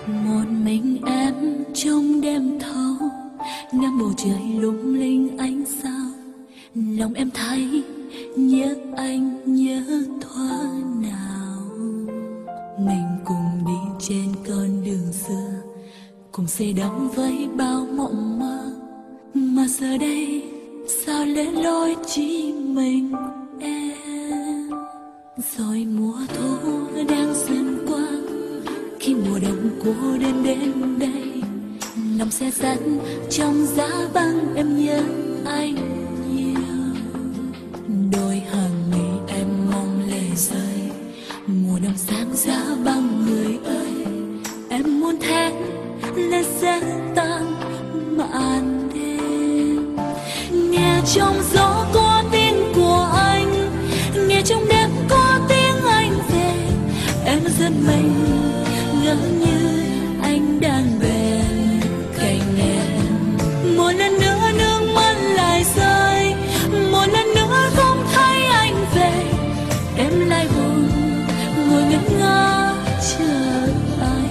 Một mình em trong đêm thâu, ngắm bầu trời lung linh ánh sao. Lòng em thấy nhớ anh nhớ thuở nào. Mình cùng đi trên con đường xưa, cùng say đắm với bao mộng mơ. Mà giờ đây sao lẻ loi chỉ mình em. Rồi mùa thu đang dần qua, khi mùa đông cô đơn đến đây, lòng sẽ dần trong giá băng. Em nhớ anh nhiều, đôi hàng mi em mong lệ rơi. Mùa đông sáng giá băng người ơi, em muốn thét lên sẽ tan màn đêm. Nghe trong gió có tiếng của anh, nghe trong đêm có tiếng anh về. Em giật mình ngỡ như anh đang bên cạnh em. Một lần nữa nước mắt lại rơi, một lần nữa không thấy anh về. Em lại buồn ngồi ngẩn ngơ chờ anh.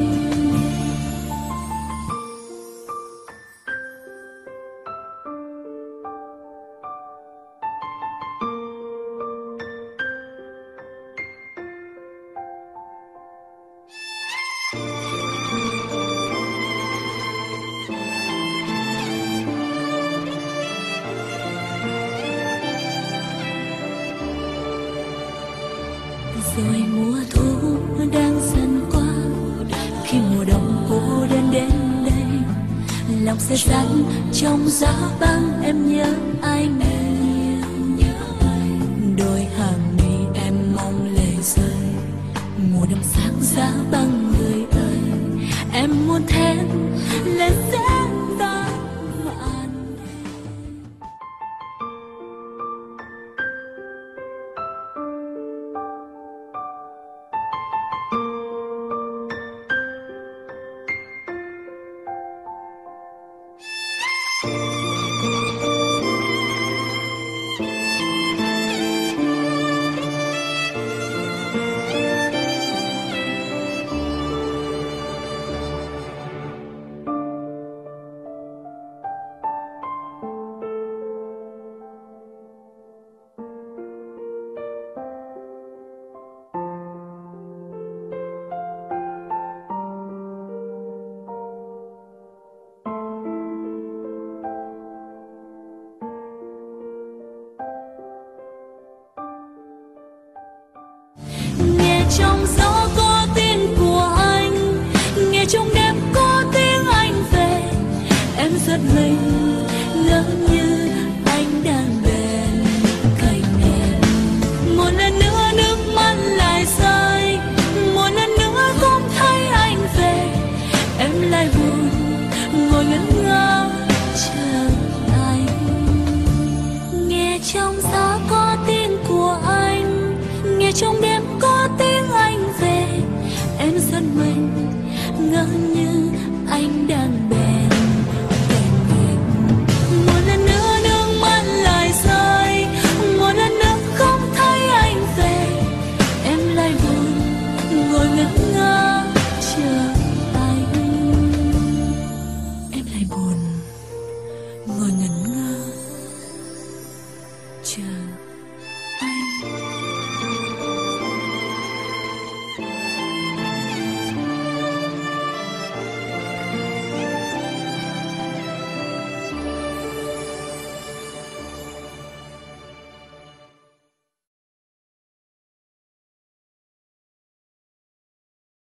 Rồi mùa thu đang dần qua, khi mùa đông cô đơn đến đây, lòng sẽ dần trong giá băng. Em nhớ anh nhiều, đôi hàng mi em mong lệ rơi. Mùa đông sáng giá băng người ơi, em muốn thét lên sẽ tan màn. Trong gió có tiếng của anh, nghe trong đêm có tiếng anh về. Em giật mình ngỡ như anh đang bên cạnh em. Một lần nữa nước mắt lại rơi, một lần nữa không thấy anh về. Em lại buồn ngồi ngẩn ngơ chờ anh. Nghe trong gió có tiếng của anh, nghe trong đêm có tiếng anh về. Em giật mình ngỡ như